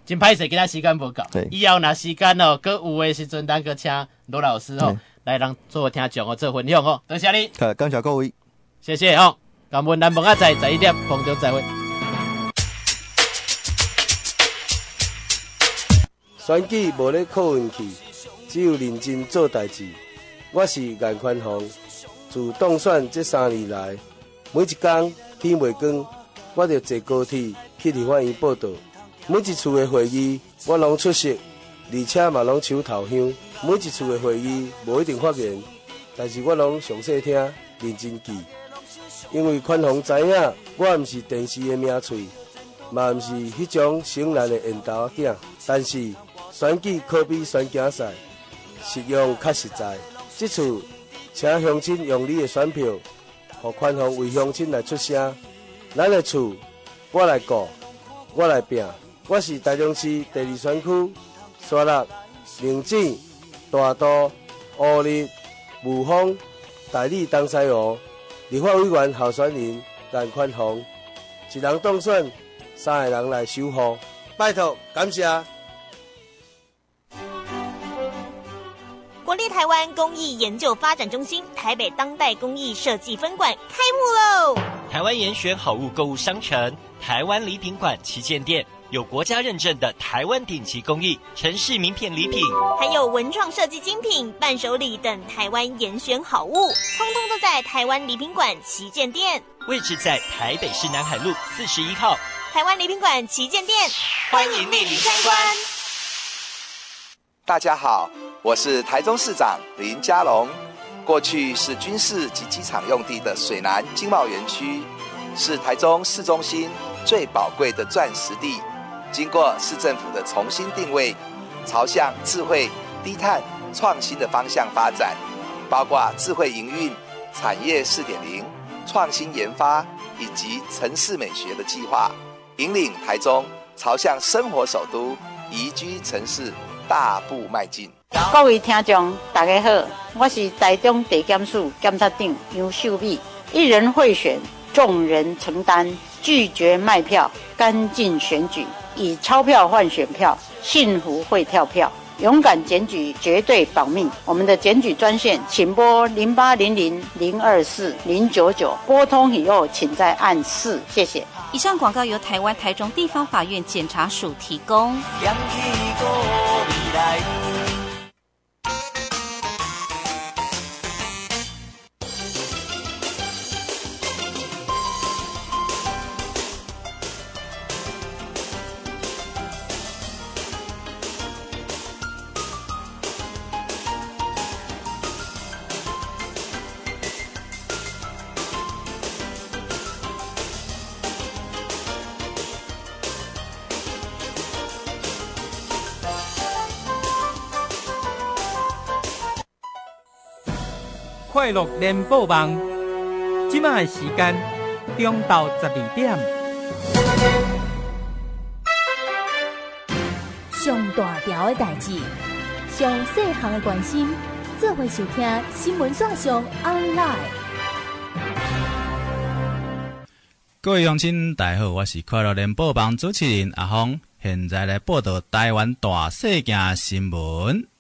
真歹势，今仔时间无够，以后若时间哦，搁有的时阵，咱搁请罗老师哦来让做听众哦做分享哦，多谢你。 好，感谢各位， 谢谢哦。感恩咱问仔载11点，空中再会。 选举无咧靠运气，只有认真做代志。我是颜宽宏，自当选这3年来，每一天天未光，我就坐高铁去立法院报道。每一次的会议，我拢出席，而且嘛拢抢头香。每一次的会议无一定发言，但是我拢详细听，认真记。因为宽宏知影，我毋是电视的名嘴，嘛毋是迄种省力的缘投仔囝，但是选举可比选竞赛，实用较实在。这次，请乡亲用你的选票，予宽宏为乡亲来出声。咱的厝，我来顾，我来拼。我是台中市第2选区沙鹿、林井、大肚、乌日、雾峰、大理东西湖立法委员候选人颜宽宏，一人当选，3个人来守护，拜托，感谢。 国立台湾工艺研究发展中心台北当代工艺设计分馆开幕喽！ 台湾严选好物购物商城台湾礼品馆旗舰店，有国家认证的台湾顶级工艺城市名片礼品， 还有文创设计精品、伴手礼等台湾严选好物，通通都在台湾礼品馆旗舰店。 位置在台北市南海路41号。 台湾礼品馆旗舰店，欢迎莅临参观。 大家好，我是台中市长林佳龙。过去是军事及机场用地的水南经贸园区，是台中市中心最宝贵的钻石地。经过市政府的重新定位，朝向智慧、低碳、创新的方向发展，包括智慧营运、产业4.0、创新研发以及城市美学的计划，引领台中朝向生活首都、宜居城市大步迈进。 各位听众大家好，我是台中地检署检察长杨秀美。一人贿选，众人承担，拒绝卖票，干净选举，以钞票换选票，幸福会跳票，勇敢检举，绝对保命。我们的检举专线，请拨0800-024-099，拨通以后请再按4，谢谢。 以上广告由台湾台中地方法院检察署提供。 快乐联播网，即马的时间中昼12点。 上大条的代志，上细项的关心，做伙收听新闻线上 online。 各位乡亲，大家好，我是快乐联播网主持人阿峰，现在来报道台湾大小件新闻。